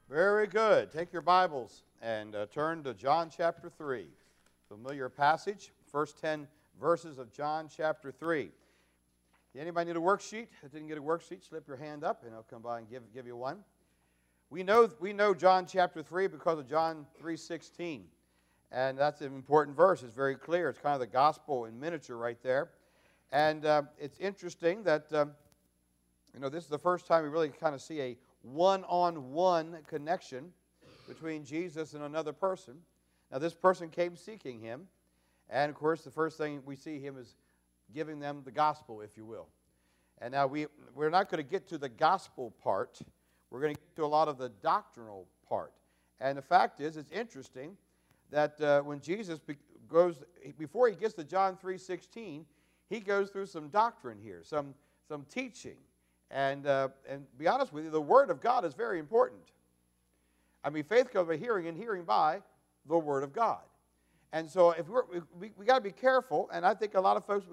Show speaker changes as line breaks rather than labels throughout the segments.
Very good. Take your Bibles and turn to John chapter 3. Familiar passage, first 10 verses of John chapter 3. Anybody need a worksheet? If didn't get a worksheet, slip your hand up and I'll come by and give you one. We know John chapter 3 because of John 3:16. And that's an important verse. It's very clear. It's kind of the gospel in miniature right there. And it's interesting that, this is the first time we really kind of see a one-on-one connection between Jesus and another person. Now, this person came seeking him. And, of course, the first thing we see him is giving them the gospel, if you will. And now we're not going to get to the gospel part. We're going to get to a lot of the doctrinal part. And the fact is, it's interesting that when Jesus before he gets to John 3:16, he goes through some doctrine here, some teaching. And be honest with you, the Word of God is very important. I mean, faith comes by hearing, and hearing by the Word of God. And so if we got to be careful, and I think a lot of folks,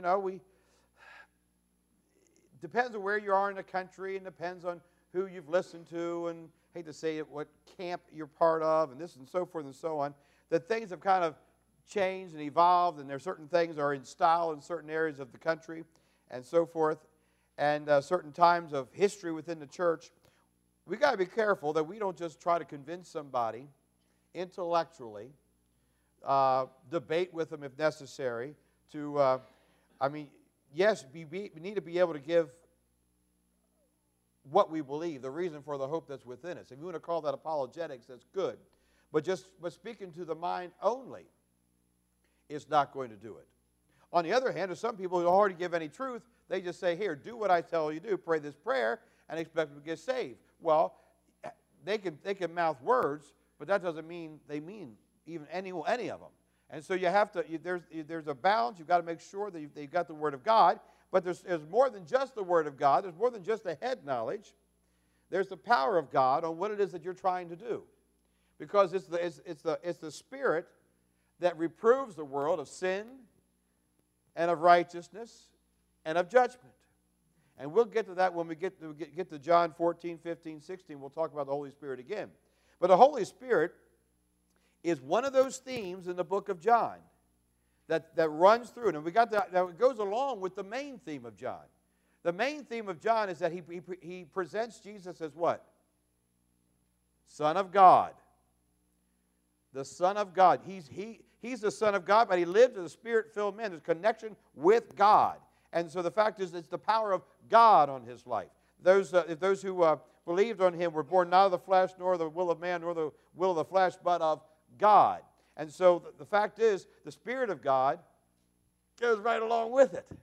depends on where you are in the country, and depends on who you've listened to, and I hate to say it, what camp you're part of, and this and so forth and so on, that things have kind of changed and evolved, and there are certain things are in style in certain areas of the country, and so forth, and certain times of history within the church. We got to be careful that we don't just try to convince somebody intellectually, debate with them if necessary. Yes, we need to be able to give what we believe, the reason for the hope that's within us. If you want to call that apologetics, that's good. But speaking to the mind only is not going to do it. On the other hand, there's some people who don't hardly give any truth. They just say, here, do what I tell you to do. Pray this prayer and expect them to get saved. Well, they can mouth words, but that doesn't mean they mean even any of them. And so you have to, there's a balance. You've got to make sure that they've got the Word of God. But there's more than just the Word of God. There's more than just the head knowledge. There's the power of God on what it is that you're trying to do. Because it's the Spirit that reproves the world of sin and of righteousness and of judgment. And we'll get to that when we get to John 14, 15, 16. We'll talk about the Holy Spirit again. But the Holy Spirit is one of those themes in the book of John that runs through it. And we got that goes along with the main theme of John. The main theme of John is that he presents Jesus as what? Son of God. The Son of God. He's the Son of God, but he lived as a Spirit-filled man. There's connection with God. And so the fact is, it's the power of God on his life. Those who believed on him were born not of the flesh, nor the will of man, nor the will of the flesh, but of God. And so the fact is, the Spirit of God goes right along with it.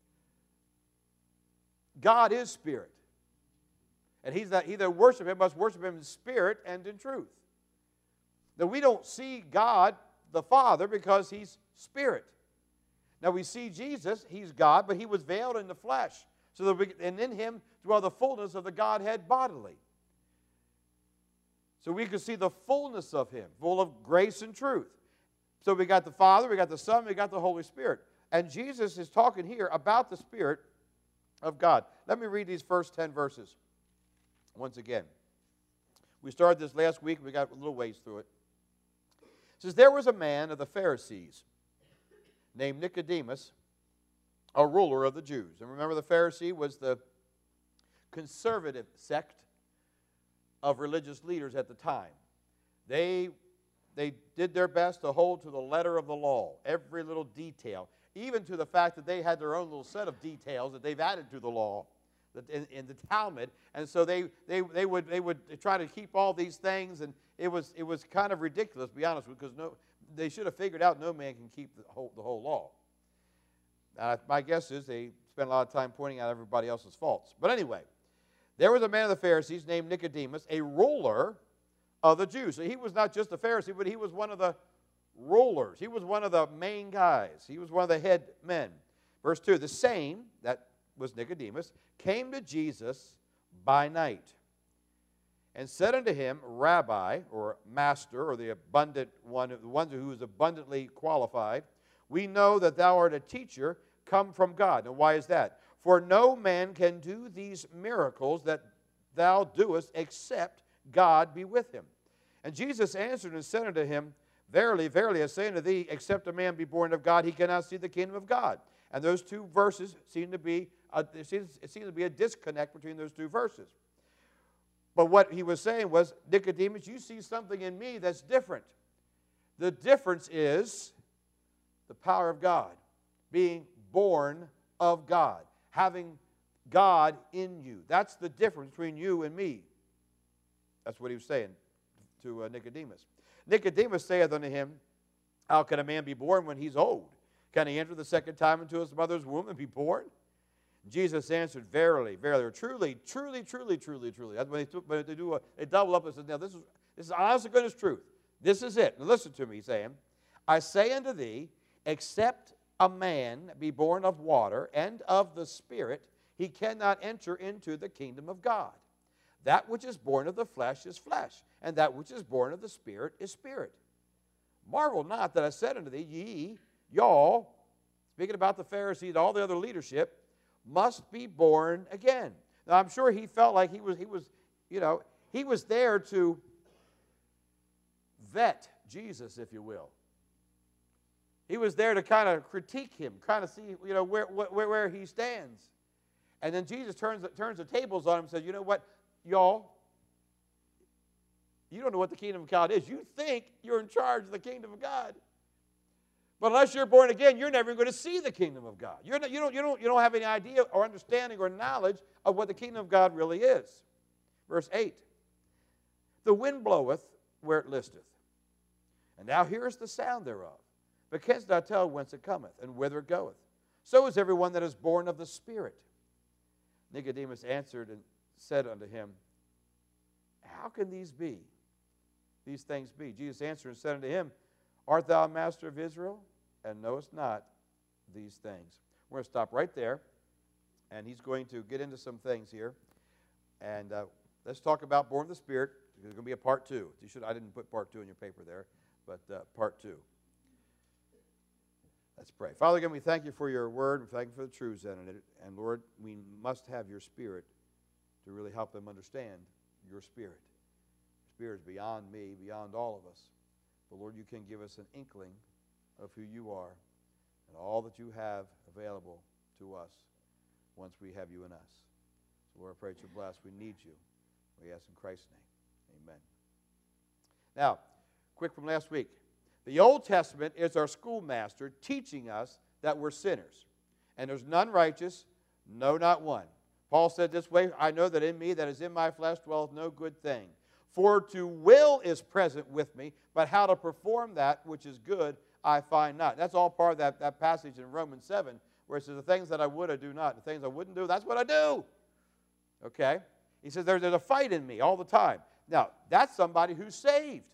God is Spirit. And he that worship him must worship him in spirit and in truth. Now, we don't see God the Father because he's Spirit. Now, we see Jesus, he's God, but he was veiled in the flesh. And in him dwell the fullness of the Godhead bodily. So we can see the fullness of him, full of grace and truth. So we got the Father, we got the Son, we got the Holy Spirit. And Jesus is talking here about the Spirit of God. Let me read these first 10 verses once again. We started this last week. We got a little ways through it. It says, there was a man of the Pharisees named Nicodemus, a ruler of the Jews. And remember, the Pharisee was the conservative sect of religious leaders at the time. They did their best to hold to the letter of the law, every little detail, even to the fact that they had their own little set of details that they've added to the law in the Talmud. And so they would try to keep all these things, and it was kind of ridiculous, to be honest with you, because they should have figured out no man can keep the whole law. My guess is they spent a lot of time pointing out everybody else's faults. But anyway, there was a man of the Pharisees named Nicodemus, a ruler of the Jews. So he was not just a Pharisee, but he was one of the rulers. He was one of the main guys. He was one of the head men. Verse 2, the same, that was Nicodemus, came to Jesus by night and said unto him, Rabbi, or Master, or the abundant one, the one who is abundantly qualified, we know that thou art a teacher come from God. And why is that? For no man can do these miracles that thou doest except God be with him. And Jesus answered and said unto him, Verily, verily, I say unto thee, except a man be born of God, he cannot see the kingdom of God. And those two verses seem to be, it seems to be a disconnect between those two verses. But what he was saying was, Nicodemus, you see something in me that's different. The difference is the power of God, being born of God, having God in you. That's the difference between you and me. That's what he was saying to Nicodemus. Nicodemus saith unto him, How can a man be born when he's old? Can he enter the second time into his mother's womb and be born? Jesus answered, Verily, verily, or truly, truly, truly, truly, truly. That's when they double up and say, Now this is honest to goodness truth. This is it. Now listen to me, saying, I say unto thee, except a man be born of water and of the Spirit, he cannot enter into the kingdom of God. That which is born of the flesh is flesh, and that which is born of the Spirit is spirit. Marvel not that I said unto thee, y'all, speaking about the Pharisees, all the other leadership, must be born again. Now, I'm sure he felt like he was there to vet Jesus, if you will. He was there to kind of critique him, kind of see, where he stands. And then Jesus turns the tables on him and says, you know what, y'all, you don't know what the kingdom of God is. You think you're in charge of the kingdom of God. But unless you're born again, you're never going to see the kingdom of God. You don't have any idea or understanding or knowledge of what the kingdom of God really is. Verse 8, The wind bloweth where it listeth, and thou hearest the sound thereof, but canst thou tell whence it cometh, and whither it goeth? So is everyone that is born of the Spirit. Nicodemus answered and said unto him, How can these things be? Jesus answered and said unto him, Art thou a master of Israel, and knowest not these things? We're going to stop right there, and he's going to get into some things here. And let's talk about born of the Spirit. There's going to be a part 2. I didn't put part 2 in your paper there, but part 2. Let's pray. Father, again, we thank you for your word, and thank you for the truths in it. And Lord, we must have your Spirit to really help them understand your Spirit. Spirit is beyond me, beyond all of us. But Lord, you can give us an inkling of who you are and all that you have available to us once we have you in us. So Lord, I pray that you bless. We need you. We ask in Christ's name. Amen. Now, quick from last week. The Old Testament is our schoolmaster teaching us that we're sinners. And there's none righteous, no, not one. Paul said this way, I know that in me, that is in my flesh, dwelleth no good thing. For to will is present with me, but how to perform that which is good I find not. That's all part of that passage in Romans 7, where it says, the things that I would, I do not. The things I wouldn't do, that's what I do. Okay? He says, there's a fight in me all the time. Now, that's somebody who's saved.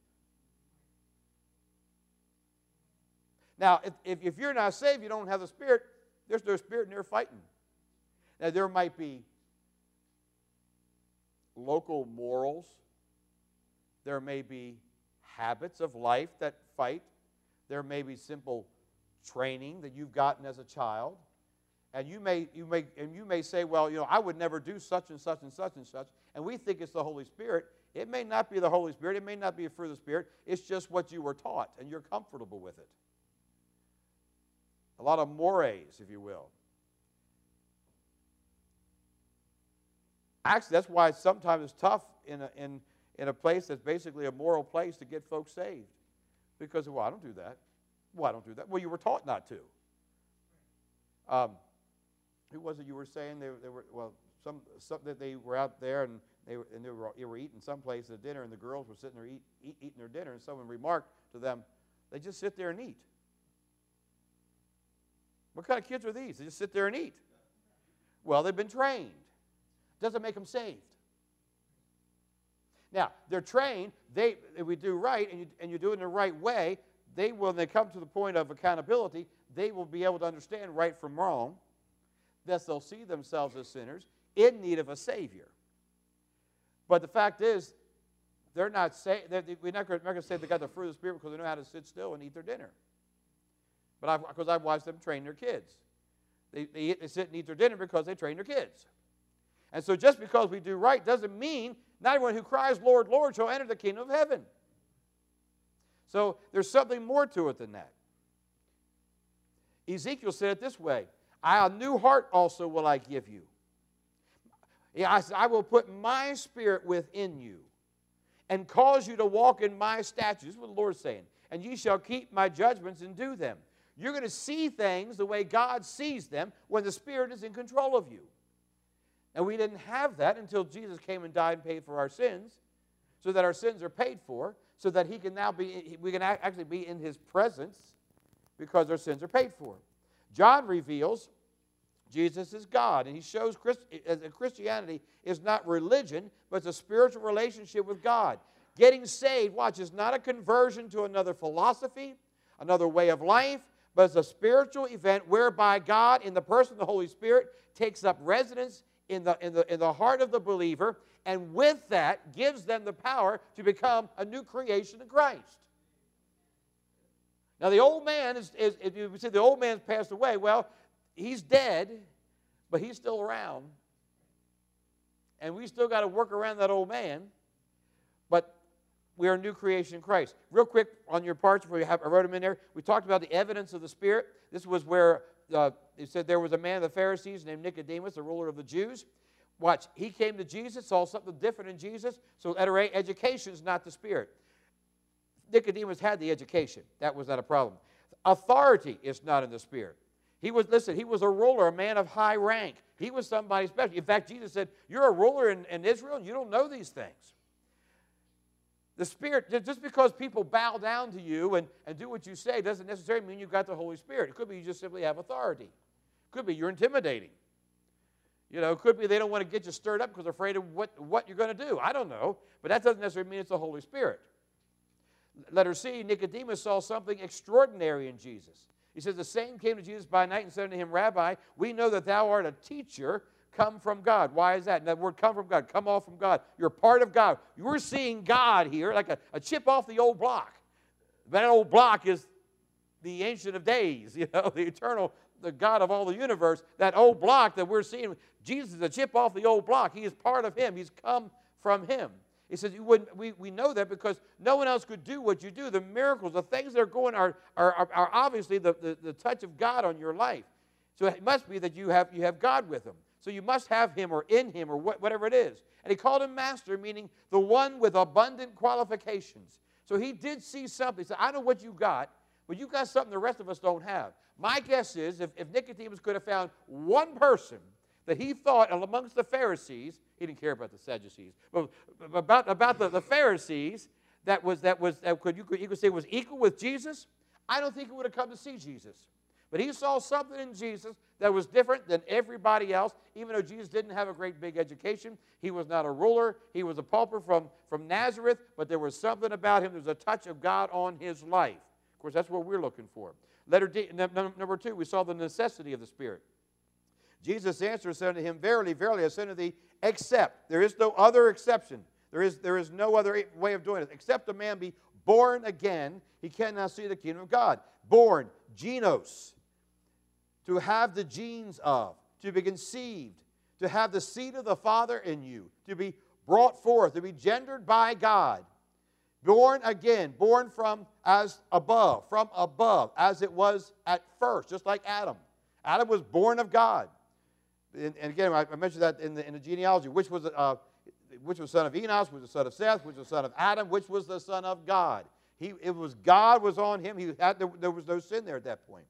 Now, if you're not saved, you don't have the Spirit, there's no Spirit in there fighting. Now, there might be local morals. There may be habits of life that fight. There may be simple training that you've gotten as a child. And you may say, well, I would never do such and such and such and such. And we think it's the Holy Spirit. It may not be the Holy Spirit. It may not be a fruit of the Spirit. It's just what you were taught, and you're comfortable with it. A lot of mores, if you will. Actually, that's why sometimes it's tough in a place that's basically a moral place to get folks saved. Because, I don't do that. I don't do that. Well, you were taught not to. Who was it you were saying? Some that they were out there and they were eating someplace at dinner, and the girls were sitting there eating their dinner, and someone remarked to them, they just sit there and eat. What kind of kids are these? They just sit there and eat. Well, they've been trained. Doesn't make them saved. Now, they're trained. If we do right and you do it in the right way, when they come to the point of accountability, they will be able to understand right from wrong, that they'll see themselves as sinners in need of a Savior. But the fact is, they're not we're not going to say they got the fruit of the Spirit because they know how to sit still and eat their dinner. Because I've watched them train their kids. They sit and eat their dinner because they train their kids. And so just because we do right doesn't mean Not everyone who cries, Lord, Lord, shall enter the kingdom of heaven. So there's something more to it than that. Ezekiel said it this way, a new heart also will I give you. I will put my spirit within you and cause you to walk in my statutes. This is what the Lord is saying. And ye shall keep my judgments and do them. You're going to see things the way God sees them when the Spirit is in control of you. And we didn't have that until Jesus came and died and paid for our sins, so that our sins are paid for, so that we can actually be in His presence because our sins are paid for. John reveals Jesus is God, and he shows Christianity is not religion, but it's a spiritual relationship with God. Getting saved, watch, is not a conversion to another philosophy, another way of life, but it's a spiritual event whereby God, in the person of the Holy Spirit, takes up residence in the heart of the believer, and with that gives them the power to become a new creation in Christ. Now the old man if you say the old man's passed away, well, he's dead, but he's still around. And we still got to work around that old man, but we are a new creation in Christ. Real quick on your parts, I wrote them in there. We talked about the evidence of the Spirit. This was where it said there was a man of the Pharisees named Nicodemus, the ruler of the Jews. Watch, he came to Jesus, saw something different in Jesus. So letter A, education is not the Spirit. Nicodemus had the education. That was not a problem. Authority is not in the Spirit. He was a ruler, a man of high rank. He was somebody special. In fact, Jesus said, you're a ruler in Israel and you don't know these things. The Spirit, just because people bow down to you and do what you say doesn't necessarily mean you've got the Holy Spirit. It could be you just simply have authority. It could be you're intimidating. It could be they don't want to get you stirred up because they're afraid of what you're going to do. I don't know. But that doesn't necessarily mean it's the Holy Spirit. Letter C, Nicodemus saw something extraordinary in Jesus. He says, the same came to Jesus by night and said unto him, Rabbi, we know that thou art a teacher come from God. Why is that? And that word come from God, come off from God. You're part of God. You're seeing God here like a chip off the old block. That old block is the Ancient of Days, the eternal, the God of all the universe. That old block that we're seeing, Jesus is a chip off the old block. He is part of Him. He's come from Him. He says, we know that because no one else could do what you do. The miracles, the things that are going are obviously the touch of God on your life. So it must be that you have God with Him. So you must have Him or in Him or whatever it is. And he called Him Master, meaning the one with abundant qualifications. So he did see something. He said, I know what you got, but you got something the rest of us don't have. My guess is if Nicodemus could have found one person that he thought amongst the Pharisees, he didn't care about the Sadducees, but about the Pharisees, you could say was equal with Jesus, I don't think he would have come to see Jesus. But he saw something in Jesus that was different than everybody else, even though Jesus didn't have a great big education. He was not a ruler. He was a pauper from Nazareth, but there was something about him. There was a touch of God on his life. Of course, that's what we're looking for. Letter D, number 2, we saw the necessity of the Spirit. Jesus answered and said unto him, Verily, verily, I say unto thee, except. There is no other exception. There is no other way of doing it. Except a man be born again, he cannot see the kingdom of God. Born, genos, to have the genes of, to be conceived, to have the seed of the Father in you, to be brought forth, to be gendered by God. Born again, born from above, as it was at first, just like Adam. Adam was born of God. And again, I mentioned that in the genealogy. Which was the son of Enos, which was the son of Seth, which was the son of Adam, which was the son of God. God was on him. There was no sin there at that point.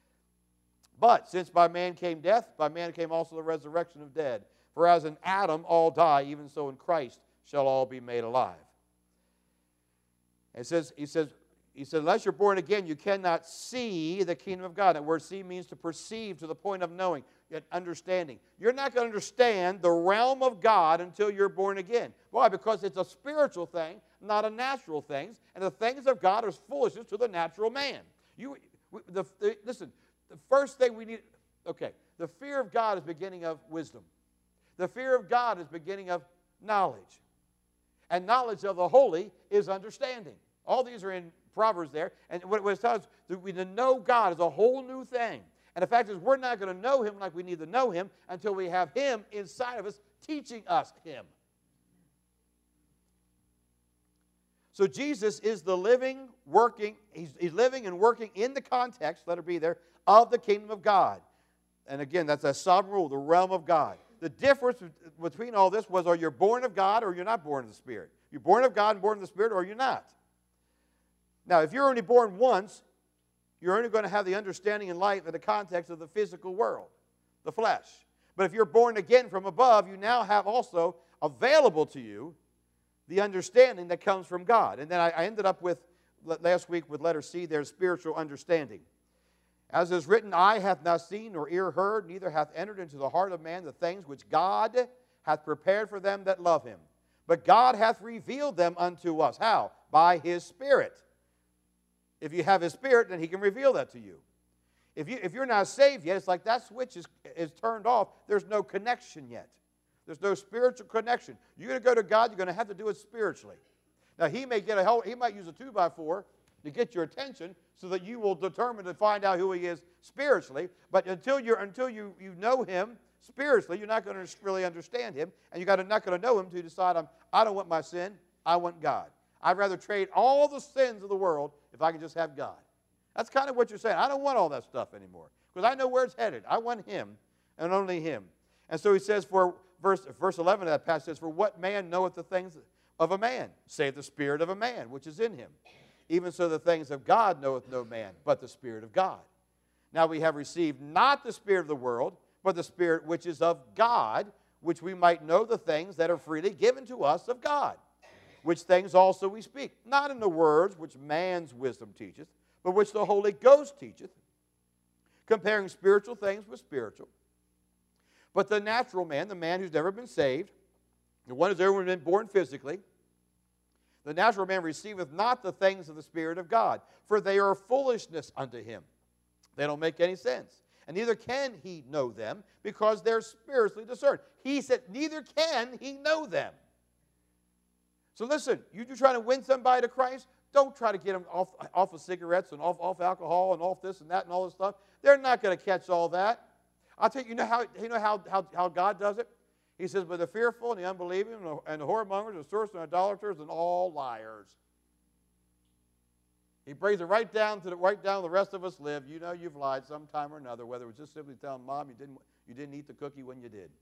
But since by man came death, by man came also the resurrection of dead. For as in Adam all die, even so in Christ shall all be made alive. And he says, unless you're born again, you cannot see the kingdom of God. That word see means to perceive to the point of knowing, yet understanding. You're not going to understand the realm of God until you're born again. Why? Because it's a spiritual thing, not a natural thing. And the things of God are foolishness to the natural man. Listen, the first thing we need, the fear of God is beginning of wisdom. The fear of God is beginning of knowledge. And knowledge of the holy is understanding. All these are in Proverbs there. And what it tells us, to know God is a whole new thing. And the fact is, we're not going to know Him like we need to know Him until we have Him inside of us teaching us Him. So Jesus is the living, working, he's living and working in the context, let it be there, of the kingdom of God. And again, that's a sovereign rule, the realm of God. The difference between all this was, are you born of God or you're not born of the Spirit? You're born of God and born of the Spirit, or you're not. Now, if you're only born once, you're only going to have the understanding and light in the context of the physical world, the flesh. But if you're born again from above, you now have also available to you the understanding that comes from God. And then I ended up with, last week with letter C, there's spiritual understanding. As is written, eye hath not seen nor ear heard, neither hath entered into the heart of man the things which God hath prepared for them that love him. But God hath revealed them unto us. How? By his Spirit. If you have his Spirit, then he can reveal that to you. If you're not saved yet, it's like that switch is turned off. There's no connection yet. There's no spiritual connection. You're going to go to God, you're going to have to do it spiritually. Now, he might use a 2x4 to get your attention so that you will determine to find out who he is spiritually. But until you know him spiritually, you're not going to really understand him. And you're not going to know him to decide, I don't want my sin, I want God. I'd rather trade all the sins of the world if I can just have God. That's kind of what you're saying. I don't want all that stuff anymore because I know where it's headed. I want him and only him. And so he says, for verse 11 of that passage says, for what man knoweth the things of a man, save the spirit of a man, which is in him. Even so the things of God knoweth no man, but the Spirit of God. Now we have received not the spirit of the world, but the Spirit which is of God, which we might know the things that are freely given to us of God. Which things also we speak, not in the words which man's wisdom teacheth, but which the Holy Ghost teacheth, comparing spiritual things with spiritual. But the natural man, the man who's never been saved, the one who's ever been born physically, the natural man receiveth not the things of the Spirit of God, for they are foolishness unto him. They don't make any sense. And neither can he know them, because they're spiritually discerned. He said, neither can he know them. So listen, you're trying to win somebody to Christ, don't try to get them off of cigarettes and off alcohol and off this and that and all this stuff. They're not going to catch all that. I'll tell you, you know how God does it? He says, but the fearful and the unbelieving and the whoremongers and sorcerers and idolaters and all liars. He brings it right down to the rest of us live. You know you've lied sometime or another, whether it was just simply telling Mom you didn't eat the cookie when you did.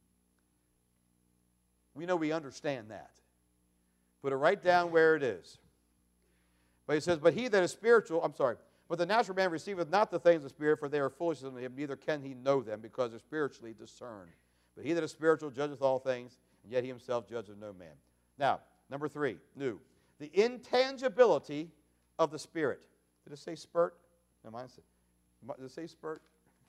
We know we understand that. Put it right down where it is. But he says, but he that is spiritual, but the natural man receiveth not the things of the Spirit, for they are foolishness unto him, neither can he know them, because they're spiritually discerned. But he that is spiritual judgeth all things, and yet he himself judgeth no man. Now, number 3, new. The intangibility of the Spirit. Did it say spurt? No, mine said. Did it say spurt?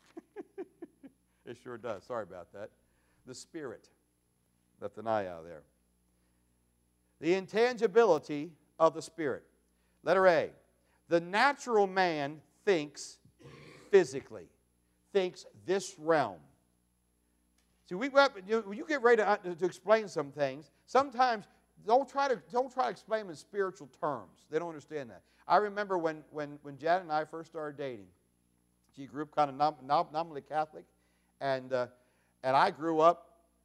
It sure does. Sorry about that. The Spirit. Left an eye out there. The intangibility of the Spirit. Letter A. The natural man thinks physically. Thinks this realm. See, when you get ready to explain some things, sometimes don't try to explain them in spiritual terms. They don't understand that. I remember when Janet and I first started dating. She grew up kind of nominally Catholic, and I grew up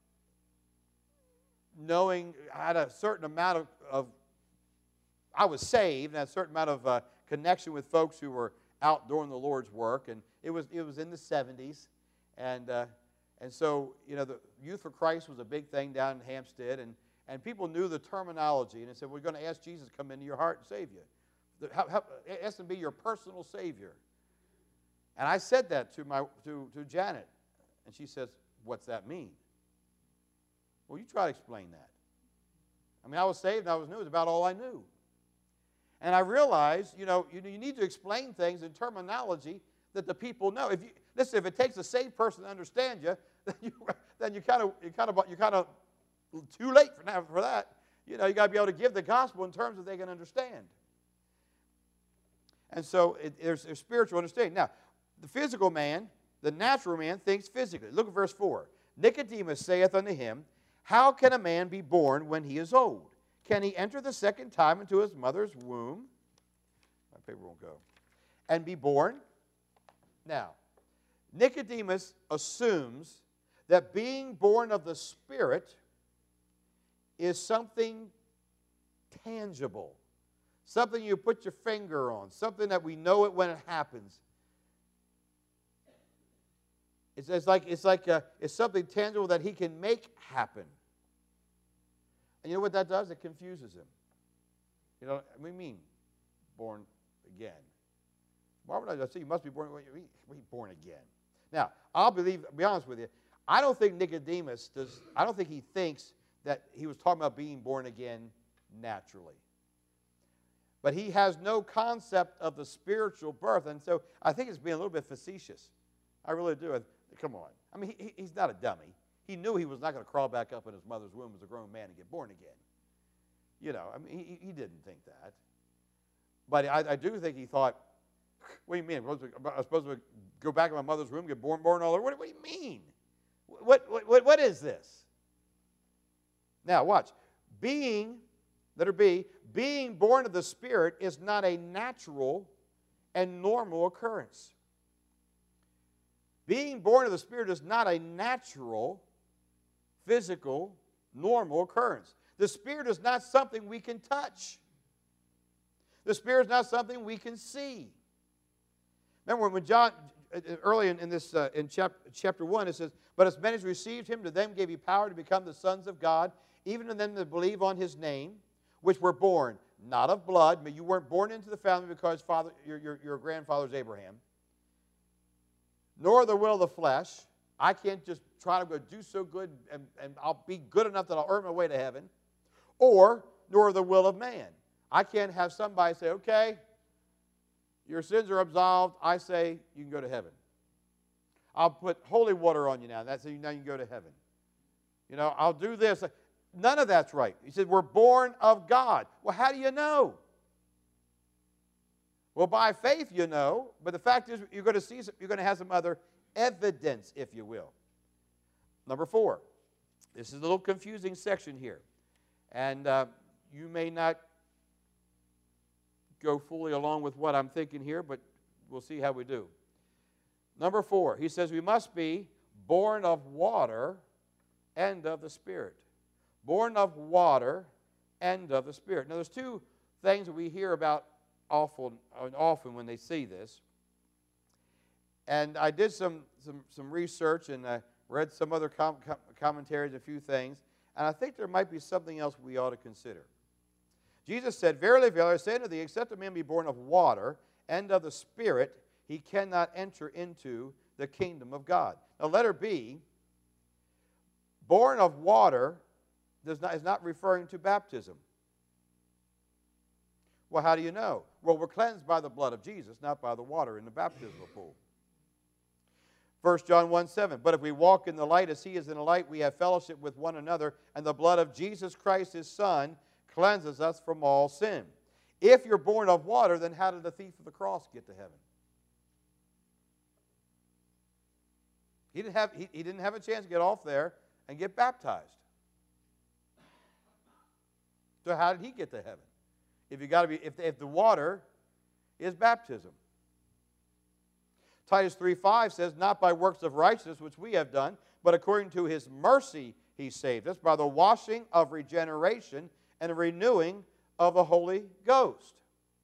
knowing I had a certain amount of I was saved and had a certain amount of connection with folks who were out doing the Lord's work, and it was in the 70s, and so, you know, the Youth for Christ was a big thing down in Hampstead, and people knew the terminology, and they said, we're going to ask Jesus to come into your heart and save you. Ask him to be your personal Savior. And I said that to Janet, and she says, what's that mean? Well, you try to explain that. I mean, I was saved and I was new. It was about all I knew. And I realized, you need to explain things in terminology that the people know. If it takes a saved person to understand you, then you're kind of too late for that. You got to be able to give the gospel in terms that they can understand. And so there's spiritual understanding. Now, the physical man, the natural man, thinks physically. Look at verse 4. Nicodemus saith unto him, how can a man be born when he is old? Can he enter the second time into his mother's womb? My paper won't go. And be born? Now, Nicodemus assumes that being born of the Spirit is something tangible. something you put your finger on, something that we know it when it happens. It's something tangible that he can make happen. And you know what that does? It confuses him. You know, what do you mean, born again? Why would I just say you must be born? What do you mean, born again? Now, I'll be honest with you. I don't think Nicodemus does. I don't think he thinks that he was talking about being born again naturally. But he has no concept of the spiritual birth, and so I think it's being a little bit facetious. I really do. Come on. I mean, he's not a dummy. He knew he was not going to crawl back up in his mother's womb as a grown man and get born again. You know, I mean, he didn't think that. But I do think he thought, what do you mean? I'm supposed to go back in my mother's womb, get born all over? What do you mean? What is this? Now, watch. Letter B, being born of the Spirit is not a natural and normal occurrence. Being born of the Spirit is not a natural, physical, normal occurrence. The Spirit is not something we can touch. The Spirit is not something we can see. Remember when John, early in chapter 1, it says, "But as many as received him, to them gave he power to become the sons of God, even to them that believe on his name, which were born, not of blood." But you weren't born into the family because your grandfather's Abraham. "Nor the will of the flesh." I can't just try to go do so good and I'll be good enough that I'll earn my way to heaven. Or, nor the will of man. I can't have somebody say, okay, your sins are absolved. I say you can go to heaven. I'll put holy water on you now. That's how now you can go to heaven. You know, I'll do this. None of that's right. He said, we're born of God. Well, how do you know? Well, by faith you know, but the fact is you're going to have some other evidence, if you will. Number 4. This is a little confusing section here. And you may not go fully along with what I'm thinking here, but we'll see how we do. Number 4, he says we must be born of water and of the Spirit. Born of water and of the Spirit. Now, there's two things that we hear about often when they see this. And I did some research and I read some other commentaries, a few things, and I think there might be something else we ought to consider. Jesus said, "Verily, verily, I say unto thee, except a man be born of water and of the Spirit, he cannot enter into the kingdom of God." Now, letter B, born of water is not referring to baptism. Well, how do you know? Well, we're cleansed by the blood of Jesus, not by the water in the baptismal pool. 1 John 1:7, "But if we walk in the light as he is in the light, we have fellowship with one another, and the blood of Jesus Christ, his Son, cleanses us from all sin." If you're born of water, then how did the thief of the cross get to heaven? He didn't have a chance to get off there and get baptized. So how did he get to heaven? If the water is baptism. Titus 3:5 says, "Not by works of righteousness which we have done, but according to his mercy he saved us by the washing of regeneration and the renewing of the Holy Ghost."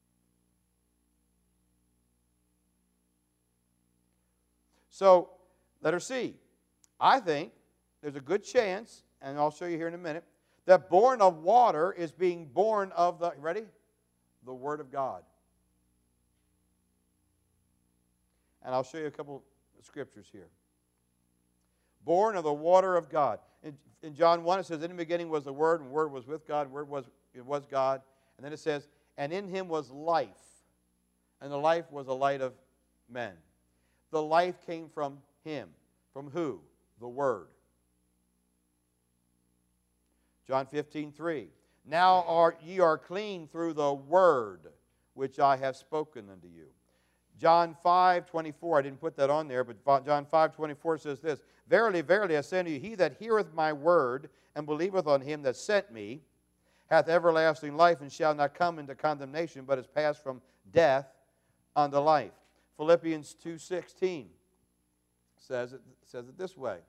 So, letter C. I think there's a good chance, and I'll show you here in a minute, that born of water is being born of the, ready? The Word of God. And I'll show you a couple of scriptures here. Born of the water of God. In John 1 it says, "In the beginning was the Word, and the Word was with God, and the Word was God." And then it says, "And in him was life, and the life was the light of men." The life came from him. From who? The Word. John 15:3, "Now ye are clean through the word which I have spoken unto you." John 5:24, I didn't put that on there, but John 5:24 says this, "Verily, verily, I say unto you, he that heareth my word and believeth on him that sent me hath everlasting life, and shall not come into condemnation, but is passed from death unto life." Philippians 2:16 says it this way.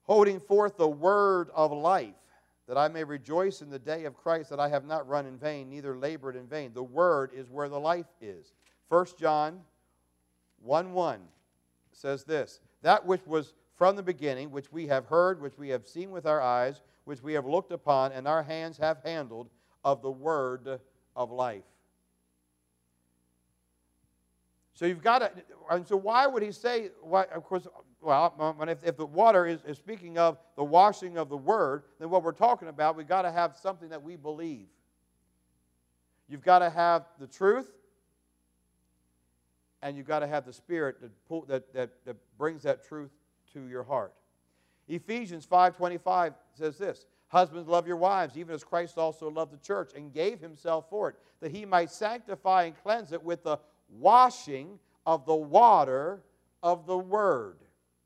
holding forth the word of life, that I may rejoice in the day of Christ, that I have not run in vain, neither labored in vain. The word is where the life is. 1 John 1:1 says this, that which was from the beginning, which we have heard, which we have seen with our eyes, which we have looked upon, and our hands have handled of the word of life. So you've got to, and so why would he say, why, of course, well, if the water is speaking of the washing of the word, then what we're talking about, we've got to have something that we believe. You've got to have the truth, and you've got to have the Spirit that brings that truth to your heart. Ephesians 5:25 says this, husbands, love your wives, even as Christ also loved the church and gave himself for it, that he might sanctify and cleanse it with the washing of the water of the word.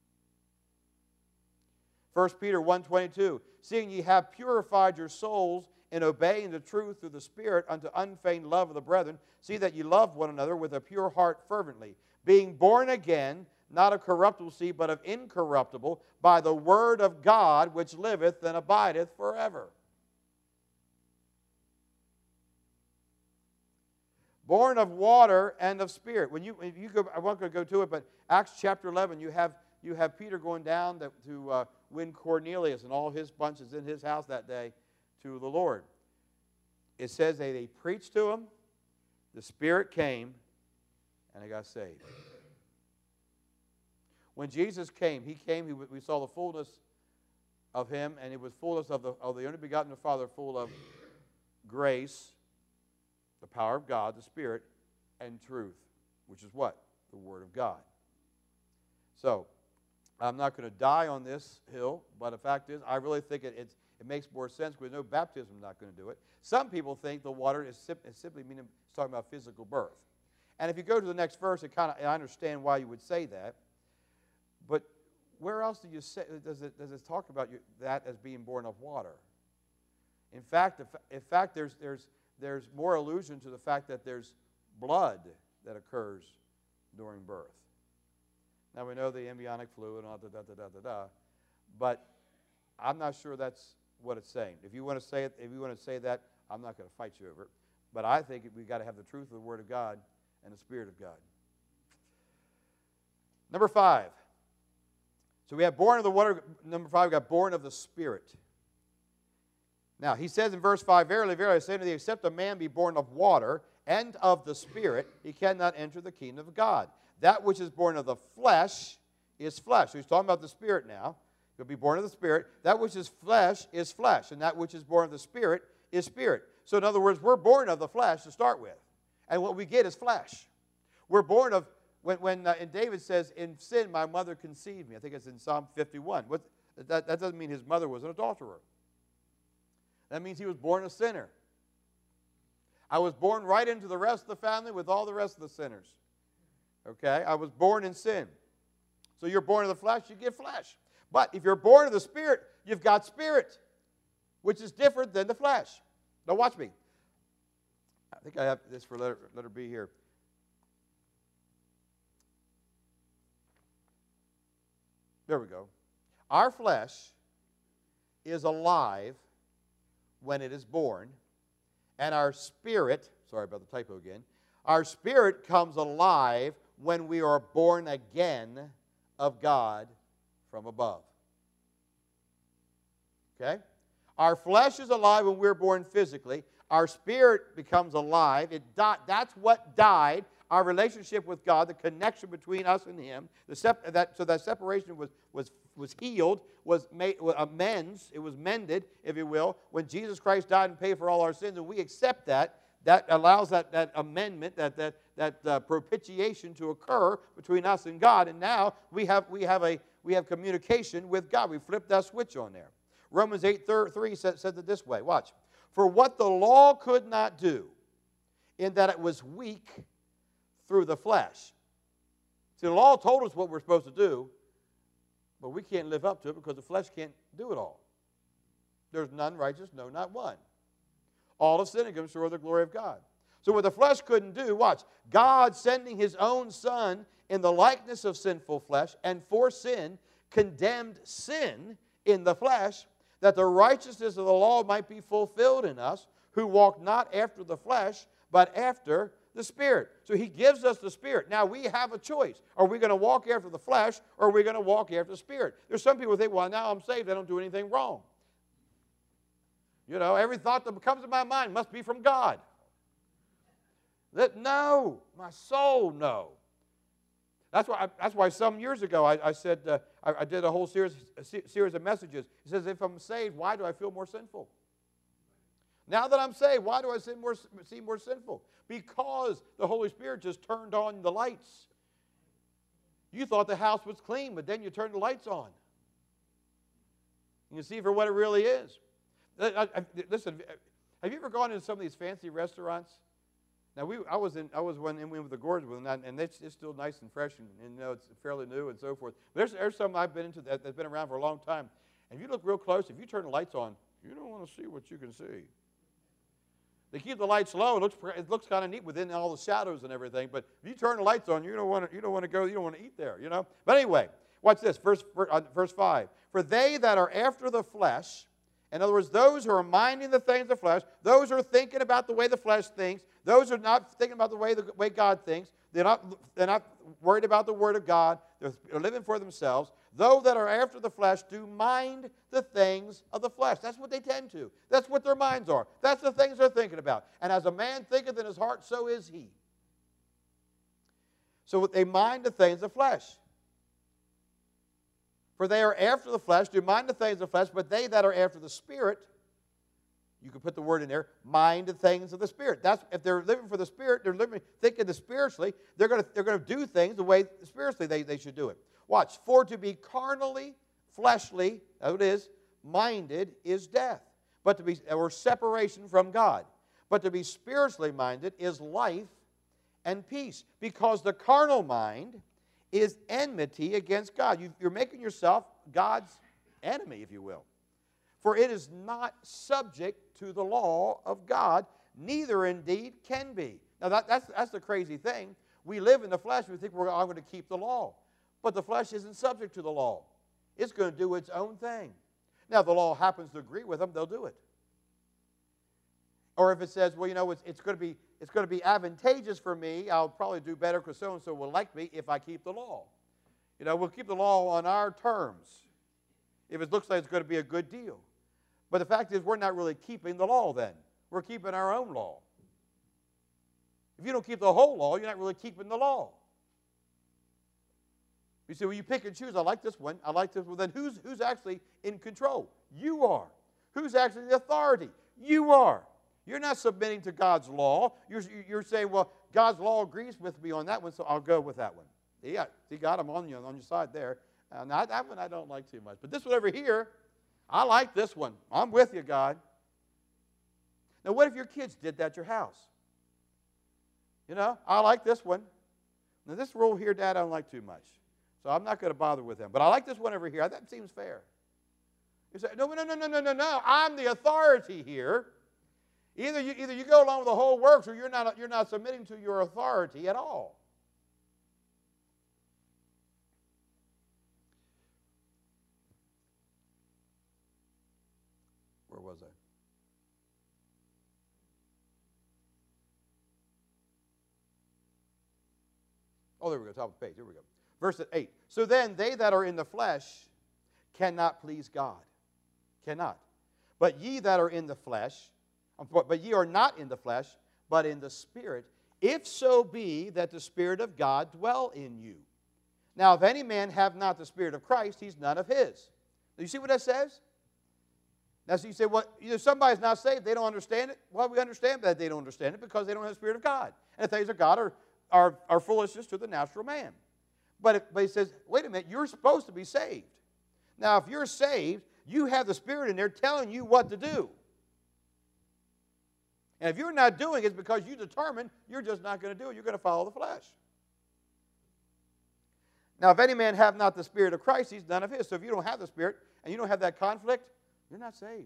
1 Peter 1:22, seeing ye have purified your souls in obeying the truth through the Spirit unto unfeigned love of the brethren, see that ye love one another with a pure heart fervently, being born again, not of corruptible seed, but of incorruptible, by the word of God, which liveth and abideth forever. Born of water and of Spirit. When you go, I won't go to it, but Acts chapter 11, you have Peter going down to win Cornelius and all his bunches in his house that day to the Lord. It says they preached to him, the Spirit came, and they got saved. When Jesus came, we saw the fullness of him, and it was fullness of the only begotten of the Father, full of grace, the power of God, the Spirit, and truth, which is what? The Word of God. So, I'm not going to die on this hill, but the fact is, I really think it makes more sense because no baptism is not going to do it. Some people think the water is simply meaning it's talking about physical birth. And if you go to the next verse, I understand why you would say that. But where else does it talk about that as being born of water? In fact, there's more allusion to the fact that there's blood that occurs during birth. Now we know the embryonic fluid and all but I'm not sure that's what it's saying. If you want to say it, if you want to say that, I'm not going to fight you over it. But I think we've got to have the truth of the Word of God and the Spirit of God. Number 5. So we have born of the water. Number 5, we got born of the Spirit. Now, he says in verse 5, verily, verily, I say unto thee, except a man be born of water and of the Spirit, he cannot enter the kingdom of God. That which is born of the flesh is flesh. So he's talking about the Spirit now. He'll be born of the Spirit. That which is flesh, and that which is born of the Spirit is spirit. So in other words, we're born of the flesh to start with. And what we get is flesh. We're born of, when David says, in sin my mother conceived me. I think it's in Psalm 51. That doesn't mean his mother was an adulterer. That means he was born a sinner. I was born right into the rest of the family with all the rest of the sinners. Okay? I was born in sin. So you're born of the flesh, you get flesh. But if you're born of the Spirit, you've got spirit, which is different than the flesh. Now watch me. I think I have this for letter B here. There we go. Our flesh is alive when it is born, and our spirit, sorry about the typo again, our spirit comes alive when we are born again of God from above. Okay? Our flesh is alive when we're born physically. Our spirit becomes alive. That's what died. Our relationship with God, the connection between us and Him, so that separation was healed, was made amends. It was mended, if you will, when Jesus Christ died and paid for all our sins, and we accept that. That allows that amendment, that propitiation to occur between us and God, and now we have communication with God. We flipped that switch on there. Romans 8:3 says it this way. Watch. For what the law could not do, in that it was weak through the flesh. See, the law told us what we're supposed to do, but we can't live up to it because the flesh can't do it all. There's none righteous, no, not one. All have sinned and come short of the glory of God. So what the flesh couldn't do, watch, God sending His own Son in the likeness of sinful flesh and for sin, condemned sin in the flesh, that the righteousness of the law might be fulfilled in us, who walk not after the flesh, but after the Spirit. So he gives us the Spirit. Now we have a choice. Are we going to walk after the flesh, or are we going to walk after the Spirit? There's some people who think, well, now I'm saved, I don't do anything wrong. You know, every thought that comes to my mind must be from God. No, my soul, no. That's why some years ago I said, I did a whole series of messages. It says, if I'm saved, why do I feel more sinful? Now that I'm saved, why do I seem more sinful? Because the Holy Spirit just turned on the lights. You thought the house was clean, but then you turned the lights on. You can see for what it really is. Listen, have you ever gone into some of these fancy restaurants? Now I was in with the Gorge with them, and it's still nice and fresh, and you know it's fairly new and so forth. But there's some I've been into that's been around for a long time. And if you look real close, if you turn the lights on, you don't want to see what you can see. They keep the lights low. It looks kind of neat within all the shadows and everything. But if you turn the lights on, you don't want to go. You don't want to eat there. You know. But anyway, watch this. Verse 5. For they that are after the flesh, in other words, those who are minding the things of the flesh, those who are thinking about the way the flesh thinks, those who are not thinking about the way God thinks, they're not worried about the Word of God, they're living for themselves. Those that are after the flesh do mind the things of the flesh. That's what they tend to. That's what their minds are. That's the things they're thinking about. And as a man thinketh in his heart, so is he. So they mind the things of the flesh. For they are after the flesh, do mind the things of the flesh, but they that are after the Spirit, you can put the word in there, mind the things of the Spirit. That's if they're living for the Spirit, they're thinking the spiritually, they're going to do things the way spiritually they should do it. Watch. For to be carnally, fleshly, that it is, minded is death. But to be, or separation from God. But to be spiritually minded is life and peace. Because the carnal mind is enmity against God. You're making yourself God's enemy, if you will. For it is not subject to the law of God, neither indeed can be. Now that's the crazy thing. We live in the flesh, we think I'm going to keep the law. But the flesh isn't subject to the law. It's going to do its own thing. Now, if the law happens to agree with them, they'll do it. Or if it says, well, you know, it's going to be advantageous for me, I'll probably do better because so-and-so will like me if I keep the law. You know, we'll keep the law on our terms if it looks like it's going to be a good deal. But the fact is, we're not really keeping the law then. We're keeping our own law. If you don't keep the whole law, you're not really keeping the law. You say, well, you pick and choose. I like this one. I like this one. Then who's actually in control? You are. Who's actually the authority? You are. You're not submitting to God's law. You're saying, well, God's law agrees with me on that one, so I'll go with that one. Yeah, see, God, I'm on your side there. Now, that one I don't like too much. But this one over here, I like this one. I'm with you, God. Now, what if your kids did that at your house? You know, I like this one. Now, this rule here, Dad, I don't like too much. So I'm not going to bother with them. But I like this one over here. That seems fair. You say, no. I'm the authority here. Either you go along with the whole works, or you're not submitting to your authority at all. Where was I? Oh, there we go, top of the page. Here we go. Verse 8. So then, they that are in the flesh cannot please God. Cannot. But ye that are in the flesh, but ye are not in the flesh, but in the Spirit, if so be that the Spirit of God dwell in you. Now, if any man have not the Spirit of Christ, he's none of his. Do you see what that says? Now, so you say, well, either somebody's not saved, they don't understand it. Well, we understand that they don't understand it because they don't have the Spirit of God. And the things of God are foolishness to the natural man. But he says, wait a minute, you're supposed to be saved. Now, if you're saved, you have the Spirit in there telling you what to do. And if you're not doing it, it's because you determined you're just not going to do it. You're going to follow the flesh. Now, if any man have not the Spirit of Christ, he's none of his. So if you don't have the Spirit and you don't have that conflict, you're not saved.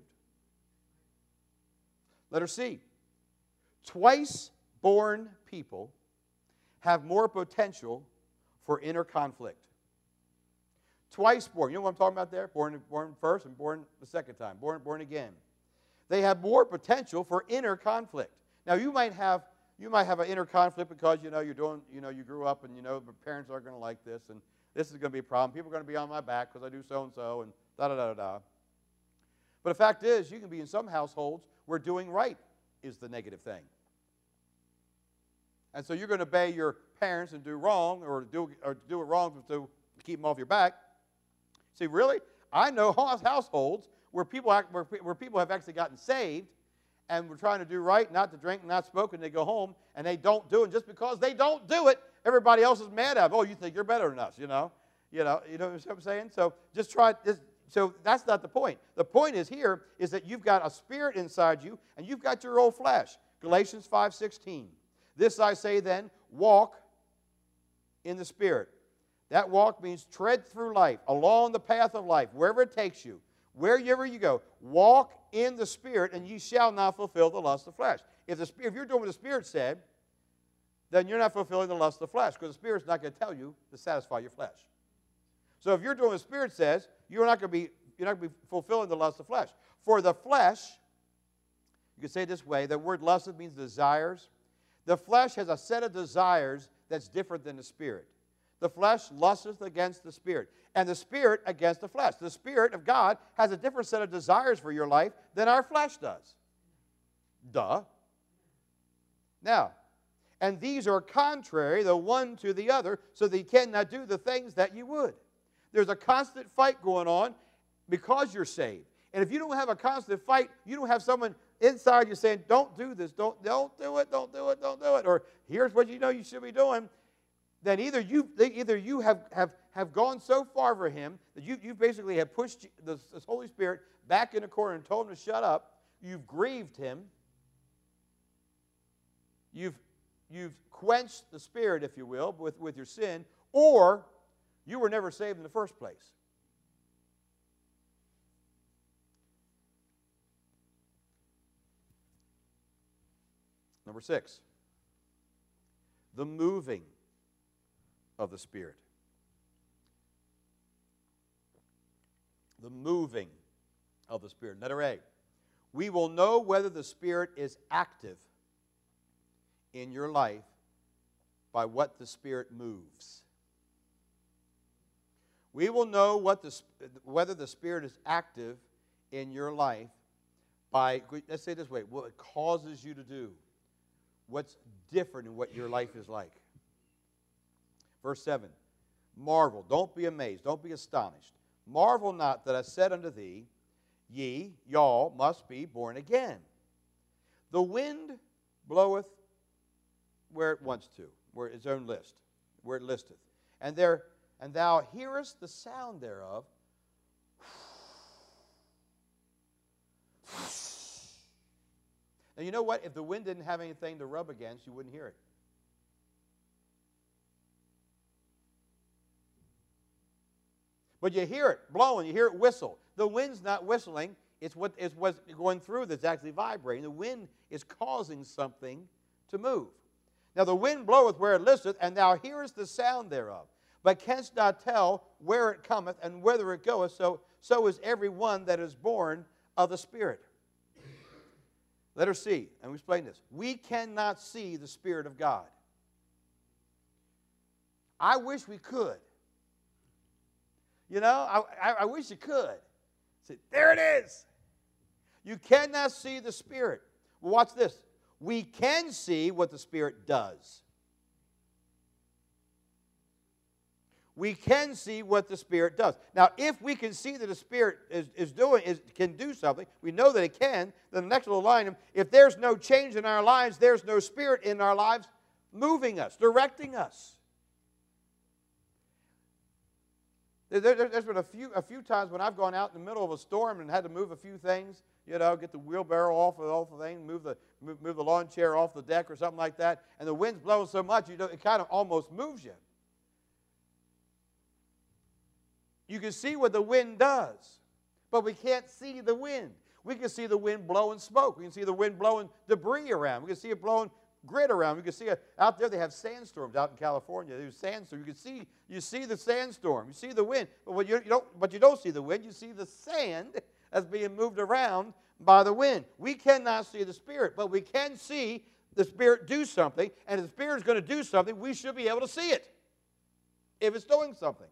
Letter C. Twice-born people have more potential for inner conflict. twice born. You know what I'm talking about there? Born first and born the second time. Born again. They have more potential for inner conflict. Now, you might have an inner conflict because, you grew up and, my parents aren't going to like this, and this is going to be a problem. People are going to be on my back because I do so-and-so, and da-da-da-da-da. But the fact is, you can be in some households where doing right is the negative thing. And so you're going to obey your parents and do wrong, or do it wrong to keep them off your back. See, really? I know households where people have actually gotten saved, and we're trying to do right, not to drink, not smoke, and they go home, and they don't do it. And just because they don't do it, everybody else is mad at them. Oh, you think you're better than us, you know what I'm saying? So just try this. So that's not the point. The point is here is that you've got a spirit inside you, and you've got your old flesh. Galatians 5:16. This I say then, walk in the Spirit. That walk means tread through life, along the path of life, wherever it takes you, wherever you go. Walk in the Spirit, and ye shall not fulfill the lust of the flesh. If you're doing what the Spirit said, then you're not fulfilling the lust of the flesh, because the Spirit's not going to tell you to satisfy your flesh. So if you're doing what the Spirit says, you're not going to be fulfilling the lust of the flesh. For the flesh, you can say it this way, the word lusted means desires. The flesh has a set of desires that's different than the Spirit. The flesh lusteth against the Spirit, and the Spirit against the flesh. The Spirit of God has a different set of desires for your life than our flesh does. Duh. Now, and these are contrary the one to the other, so that you cannot do the things that you would. There's a constant fight going on because you're saved. And if you don't have a constant fight, you don't have someone inside you saying, don't do this, don't do it, don't do it, don't do it, or here's what you know you should be doing, then either you have gone so far for him that you basically have pushed this Holy Spirit back in a corner and told him to shut up. You've grieved him. You've quenched the Spirit, if you will, with your sin, or you were never saved in the first place. Number 6, the moving of the Spirit. The moving of the Spirit. Letter A, we will know whether the Spirit is active in your life by what the Spirit moves. We will know whether the Spirit is active in your life by, let's say it this way, what it causes you to do. What's different in what your life is like. Verse 7, marvel, don't be amazed, don't be astonished. Marvel not that I said unto thee, y'all must be born again. The wind bloweth where it wants to, where its own list, where it listeth. And thou hearest the sound thereof. Now, you know what? If the wind didn't have anything to rub against, you wouldn't hear it. But you hear it blowing, you hear it whistle. The wind's not whistling. It's what's going through that's actually vibrating. The wind is causing something to move. Now, the wind bloweth where it listeth, and thou hearest the sound thereof, but canst not tell where it cometh and whither it goeth. So is every one that is born of the Spirit. Letter C, and we explain this. We cannot see the Spirit of God. I wish we could. You know, I wish you could. Say, there it is. You cannot see the Spirit. Well, watch this. We can see what the Spirit does. We can see what the Spirit does. Now, if we can see that the Spirit can do something, we know that it can, then the next little line, if there's no change in our lives, there's no Spirit in our lives moving us, directing us. There's been a few times when I've gone out in the middle of a storm and had to move a few things, you know, get the wheelbarrow off the thing, move the lawn chair off the deck or something like that, and the wind's blowing so much, it kind of almost moves you. You can see what the wind does, but we can't see the wind. We can see the wind blowing smoke. We can see the wind blowing debris around. We can see it blowing grid around. You can see out there they have sandstorms out in California. There's sandstorms. You see the sandstorm. You see the wind. But you don't see the wind. You see the sand that's being moved around by the wind. We cannot see the Spirit, but we can see the Spirit do something. And if the Spirit is going to do something, we should be able to see it if it's doing something.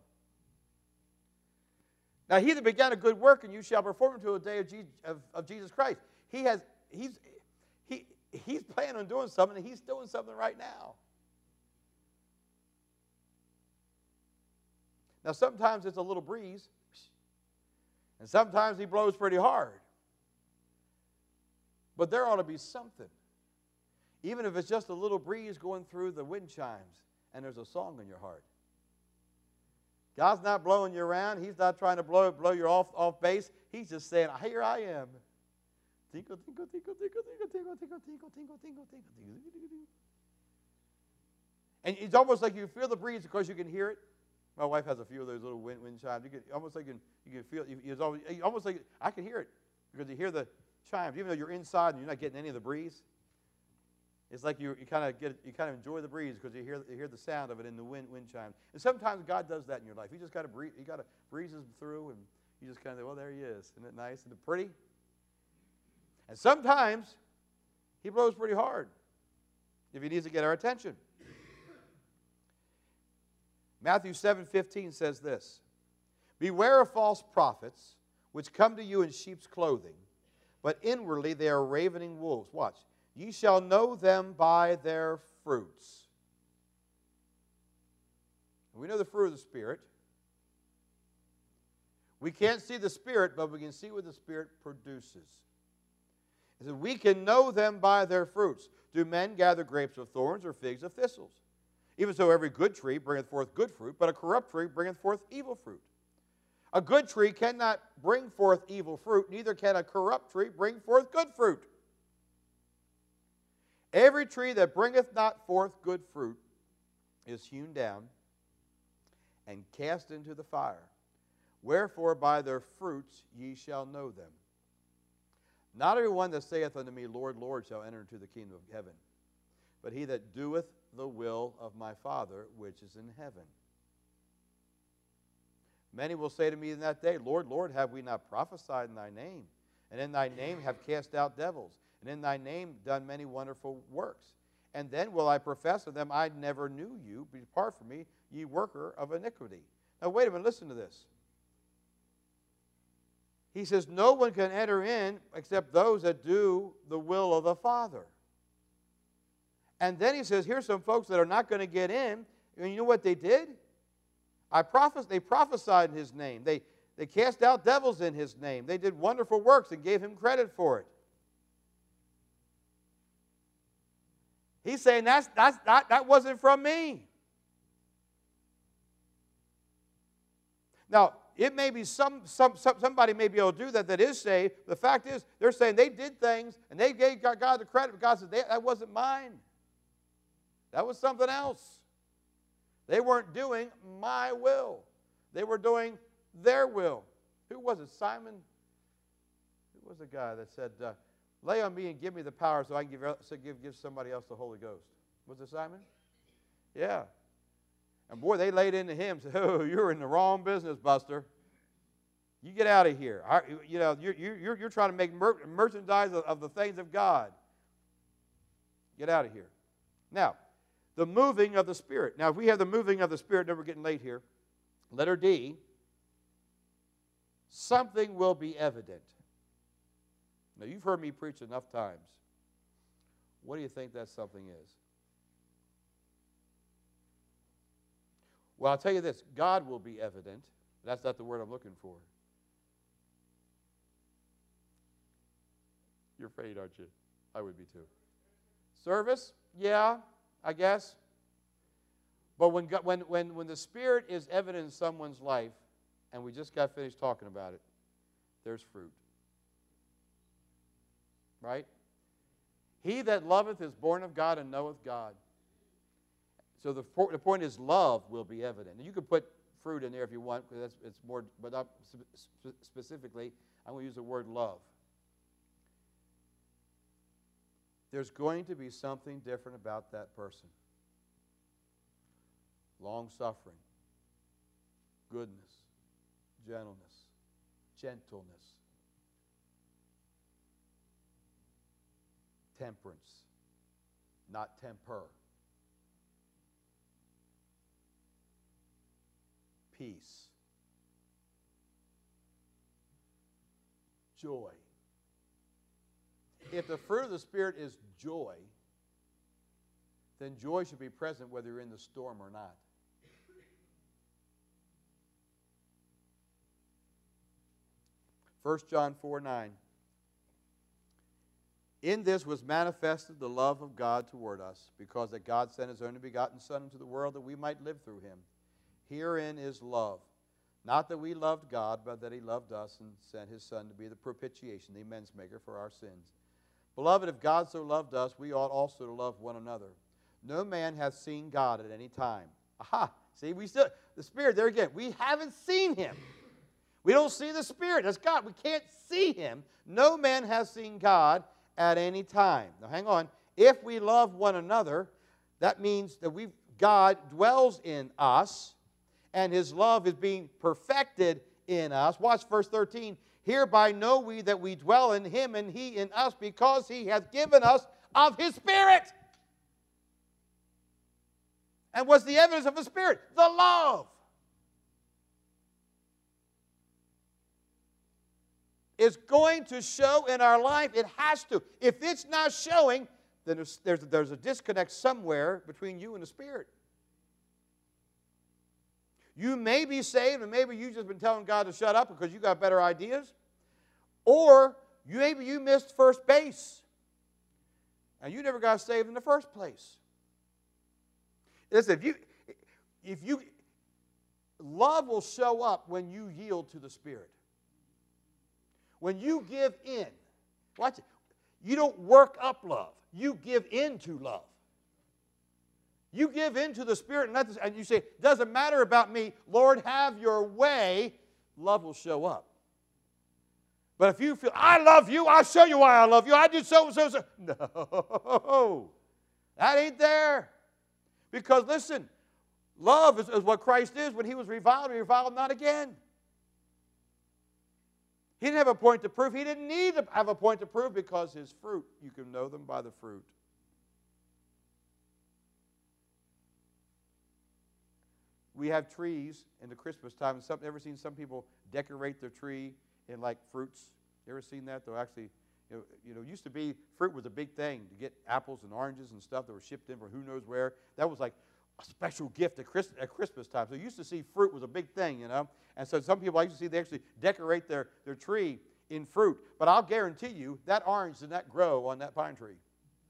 Now, he that began a good work, and you shall perform until the day of Jesus Christ. He's planning on doing something, and he's doing something right now. Now, sometimes it's a little breeze, and sometimes he blows pretty hard. But there ought to be something. Even if it's just a little breeze going through the wind chimes, and there's a song in your heart. God's not blowing you around. He's not trying to blow you off base. He's just saying, here I am. Tinkle, tinkle, tinkle, tinkle, tinkle, tinkle, tinkle, tinkle, tinkle, tinkle, tinkle. And it's almost like you feel the breeze because you can hear it. My wife has a few of those little wind chimes. Almost like you can feel it. It's almost like I can hear it because you hear the chimes, even though you're inside and you're not getting any of the breeze. It's like you kind of enjoy the breeze because you hear the sound of it in the wind chimes. And sometimes God does that in your life. He just got to breezes through, and you just kind of, well, there he is. Isn't it nice? Isn't it pretty? And sometimes he blows pretty hard if he needs to get our attention. Matthew 7:15 says this, beware of false prophets, which come to you in sheep's clothing, but inwardly they are ravening wolves. Watch. Ye shall know them by their fruits. We know the fruit of the Spirit. We can't see the Spirit, but we can see what the Spirit produces. It says, we can know them by their fruits. Do men gather grapes of thorns or figs of thistles? Even so, every good tree bringeth forth good fruit, but a corrupt tree bringeth forth evil fruit. A good tree cannot bring forth evil fruit, neither can a corrupt tree bring forth good fruit. Every tree that bringeth not forth good fruit is hewn down and cast into the fire. Wherefore by their fruits ye shall know them. Not every one that saith unto me, Lord, Lord, shall enter into the kingdom of heaven, but he that doeth the will of my Father which is in heaven. Many will say to me in that day, Lord, Lord, have we not prophesied in thy name? And in thy name have cast out devils? And in thy name done many wonderful works. And then will I profess to them, I never knew you. Depart from me, ye worker of iniquity. Now wait a minute, listen to this. He says, no one can enter in except those that do the will of the Father. And then he says, here's some folks that are not going to get in. And you know what they did? They prophesied in his name. They cast out devils in his name. They did wonderful works and gave him credit for it. He's saying that wasn't from me. Now, it may be somebody may be able to do that is saved. The fact is, they're saying they did things and they gave God the credit. But God said, that wasn't mine. That was something else. They weren't doing my will. They were doing their will. Who was it? Simon? Who was the guy that said, lay on me and give me the power so I can give somebody else the Holy Ghost? Was it Simon? Yeah. And boy, they laid into him and said, oh, you're in the wrong business, Buster. You get out of here. You're trying to make merchandise of the things of God. Get out of here. Now, the moving of the Spirit. Now, if we have the moving of the Spirit, then we're getting late here. Letter D, something will be evident. Now, you've heard me preach enough times. What do you think that something is? Well, I'll tell you this. God will be evident. That's not the word I'm looking for. You're afraid, aren't you? I would be too. Service? Yeah, I guess. But when the Spirit is evident in someone's life, and we just got finished talking about it, there's fruit. Right? He that loveth is born of God and knoweth God. So the point is love will be evident. And you can put fruit in there if you want, because it's more, but not specifically, I'm going to use the word love. there's going to be something different about that person. Long-suffering, goodness, gentleness, gentleness, temperance, not temper, peace, joy. If the fruit of the Spirit is joy, then joy should be present whether you're in the storm or not. First John 4:9. In this was manifested the love of God toward us, because that God sent His only begotten Son into the world that we might live through Him. Herein is love. Not that we loved God, but that He loved us and sent His Son to be the propitiation, the amends maker for our sins. Beloved, if God so loved us, we ought also to love one another. No man hath seen God at any time. Aha! See, the Spirit, there again, we haven't seen Him. We don't see the Spirit. That's God. We can't see Him. No man has seen God at any time. Now hang on. If we love one another, that means that God dwells in us, and His love is being perfected in us. Watch verse 13. Hereby know we that we dwell in Him and He in us, because He hath given us of His Spirit. And what's the evidence of the Spirit? The love. Is going to show in our life. It has to. If it's not showing, then there's a disconnect somewhere between you and the Spirit. You may be saved, and maybe you've just been telling God to shut up because you got better ideas. Or maybe you missed first base, and you never got saved in the first place. Listen, love will show up when you yield to the Spirit. When you give in, watch it. You don't work up love. You give in to love. You give in to the Spirit and you say, it doesn't matter about me. Lord, have your way. Love will show up. But if you feel, I love you, I'll show you why I love you. I did so and so and so. No, that ain't there. Because listen, love is what Christ is. When He was reviled, He reviled not again. He didn't have a point to prove. He didn't need to have a point to prove, because His fruit, you can know them by the fruit. We have trees in the Christmas time. Ever seen some people decorate their tree in like fruits? You ever seen that? They'll actually, used to be, fruit was a big thing to get apples and oranges and stuff that were shipped in from who knows where. That was like a special gift at Christmas time. So you used to see fruit was a big thing, And so some people I used to see they actually decorate their tree in fruit. But I'll guarantee you that orange did not grow on that pine tree.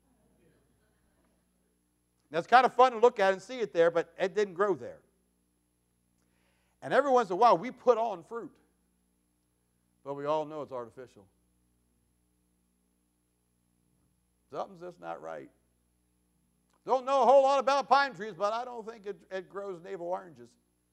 Now it's kind of fun to look at and see it there, but it didn't grow there. And every once in a while we put on fruit. But we all know it's artificial. Something's just not right. Don't know a whole lot about pine trees, but I don't think it grows navel oranges.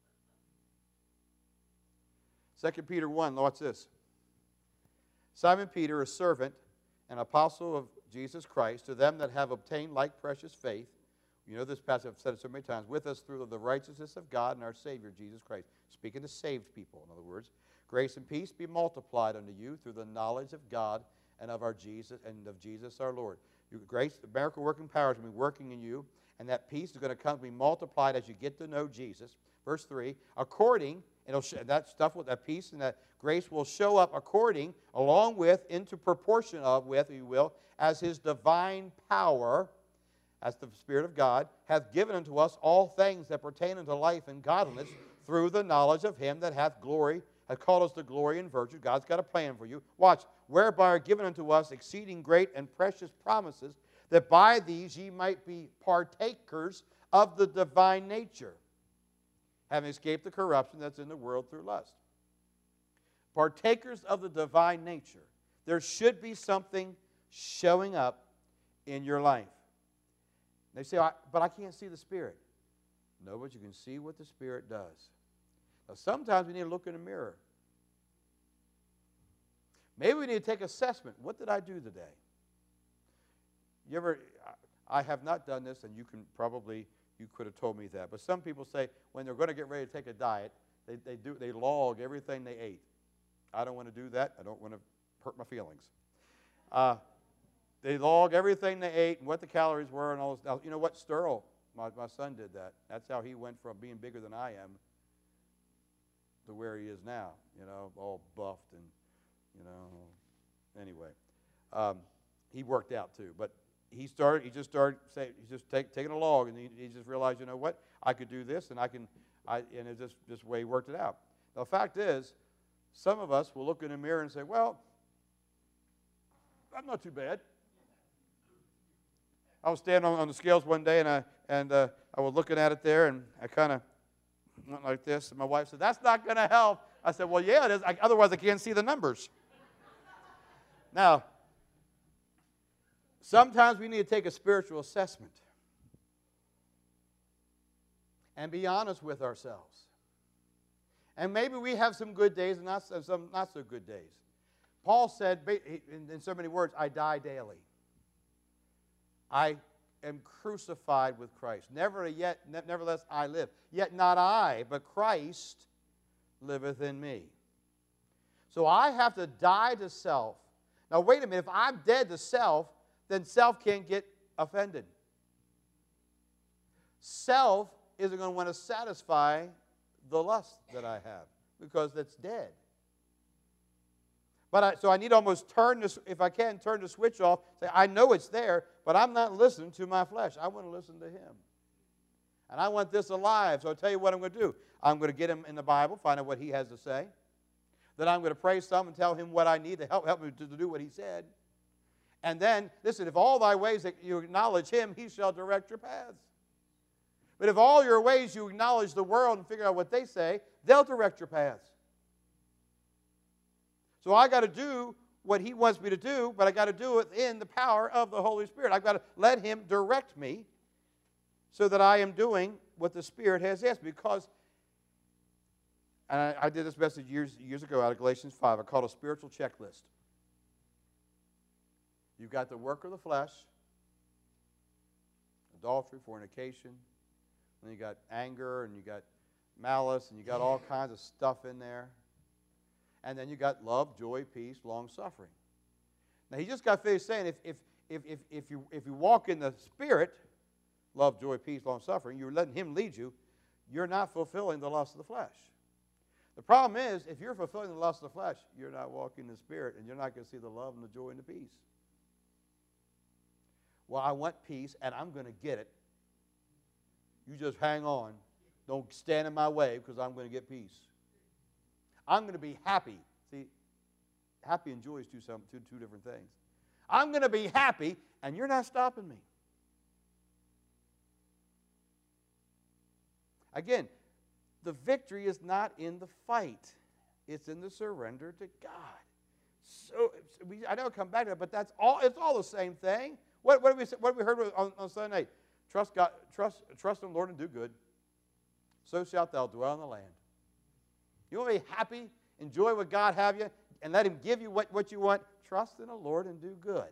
2 Peter 1, watch this. Simon Peter, a servant and apostle of Jesus Christ, to them that have obtained like precious faith, you know this passage, I've said it so many times, with us through the righteousness of God and our Savior, Jesus Christ. Speaking to saved people, in other words. Grace and peace be multiplied unto you through the knowledge of God and of Jesus our Lord. Grace, the miracle working power is going to be working in you, and that peace is going to come to be multiplied as you get to know Jesus. Verse 3, according, that peace and that grace will show up according, along with, into proportion of, with, if you will, as His divine power, as the Spirit of God, hath given unto us all things that pertain unto life and godliness, through the knowledge of Him that hath called us to glory and virtue. God's got a plan for you. Watch. Whereby are given unto us exceeding great and precious promises, that by these ye might be partakers of the divine nature, having escaped the corruption that's in the world through lust. Partakers of the divine nature. There should be something showing up in your life. They say, but I can't see the Spirit. No, but you can see what the Spirit does. Now, sometimes we need to look in the mirror. Maybe we need to take assessment. What did I do today? You ever, I have not done this, and you could have told me that. But some people say when they're going to get ready to take a diet, they log everything they ate. I don't want to do that. I don't want to hurt my feelings. They log everything they ate and what the calories were and all this. Now, you know what? Sterl, my son did that. That's how he went from being bigger than I am to where he is now, all buffed and, anyway. He worked out too. But he just started saying, taking a log, and he just realized, you know what? I could do this, and and it's just the way he worked it out. Now, the fact is, some of us will look in the mirror and say, well, I'm not too bad. I was standing on the scales one day, and I was looking at it there, and I kind of went like this, and my wife said, that's not going to help. I said, well, yeah, it is. Otherwise, I can't see the numbers. Now, sometimes we need to take a spiritual assessment and be honest with ourselves. And maybe we have some good days and some not so good days. Paul said, in so many words, I die daily. I am crucified with Christ. Nevertheless, I live. Yet not I, but Christ liveth in me. So I have to die to self. Now, wait a minute. If I'm dead to self, then self can't get offended. Self isn't going to want to satisfy the lust that I have because that's dead. So I need to almost if I can, turn the switch off. Say, I know it's there, but I'm not listening to my flesh. I want to listen to Him. And I want this alive. So I'll tell you what I'm going to do. I'm going to get Him in the Bible, find out what He has to say. Then I'm going to pray some and tell Him what I need to help me to do what He said. And then, listen, if all thy ways that you acknowledge Him, He shall direct your paths. But if all your ways you acknowledge the world and figure out what they say, they'll direct your paths. So I got to do what He wants me to do, but I got to do it in the power of the Holy Spirit. I've got to let Him direct me so that I am doing what the Spirit has asked. Because, and I did this message years ago out of Galatians 5. I called it a spiritual checklist. You've got the work of the flesh, adultery, fornication. Then you got anger, and you got malice, and you got all kinds of stuff in there. And then you got love, joy, peace, long-suffering. Now, he just got finished saying if you walk in the Spirit, love, joy, peace, long-suffering, you're letting Him lead you, you're not fulfilling the lust of the flesh. The problem is, if you're fulfilling the lust of the flesh, you're not walking in the Spirit, and you're not going to see the love and the joy and the peace. Well, I want peace, and I'm going to get it. You just hang on. Don't stand in my way because I'm going to get peace. I'm going to be happy. See, happy and joy is two different things. I'm going to be happy, and you're not stopping me. Again, the victory is not in the fight. It's in the surrender to God. So I know I'll come back to that, but that's all. It's all the same thing. What have we heard on Sunday night? Trust God, trust in the Lord and do good. So shalt thou dwell in the land. You want to be happy, enjoy what God have you, and let Him give you what you want? Trust in the Lord and do good.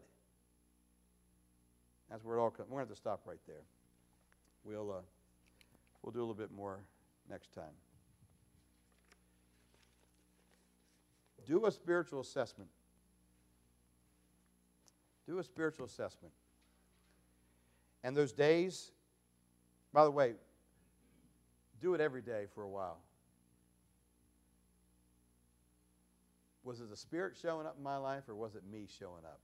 That's where it all comes. We're going to have to stop right there. We'll do a little bit more next time. Do a spiritual assessment. Do a spiritual assessment. And those days, by the way, do it every day for a while. Was it the Spirit showing up in my life, or was it me showing up?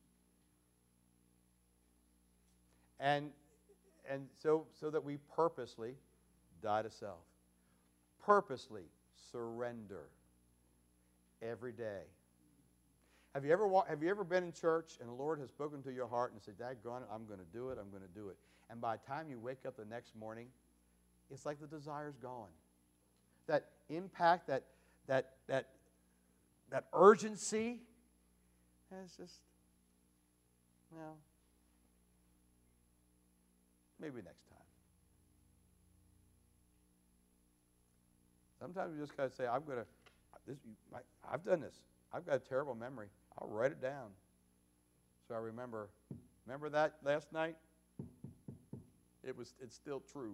And so that we purposely die to self. Purposely surrender every day. Have you ever been in church and the Lord has spoken to your heart and said, "Daggone it, I'm going to do it, I'm going to do it." And by the time you wake up the next morning, it's like the desire's gone. That impact, that urgency has just, well, maybe next time. Sometimes you just got to say, I've done this. I've got a terrible memory. I'll write it down so I remember Remember that last night? It's still true.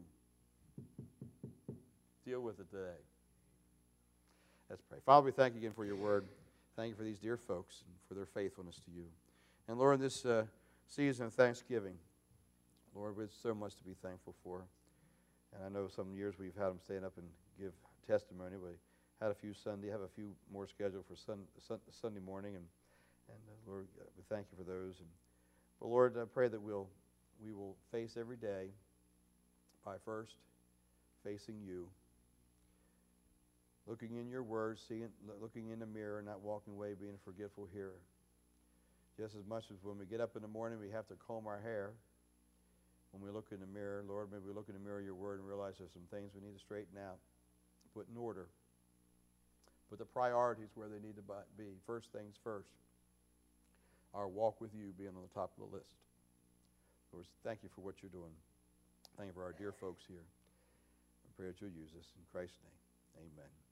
Deal with it today. Let's pray. Father, we thank you again for your word. Thank you for these dear folks and for their faithfulness to you. And Lord, this season of Thanksgiving, Lord, there's so much to be thankful for. And I know some years we've had them stand up and give testimony. We had a few Sunday, have a few more scheduled for Sunday morning. And Lord, we thank you for those. But Lord, I pray that we will face every day by first facing you, looking in your word, looking in the mirror, not walking away being a forgetful hearer. Just as much as when we get up in the morning, we have to comb our hair. When we look in the mirror, Lord, maybe we look in the mirror of your word and realize there's some things we need to straighten out, put in order, put the priorities where they need to be. First things first. Our walk with you being on the top of the list. Lord, thank you for what you're doing. Thank you for our dear folks here. I pray that you'll use us. In Christ's name, amen.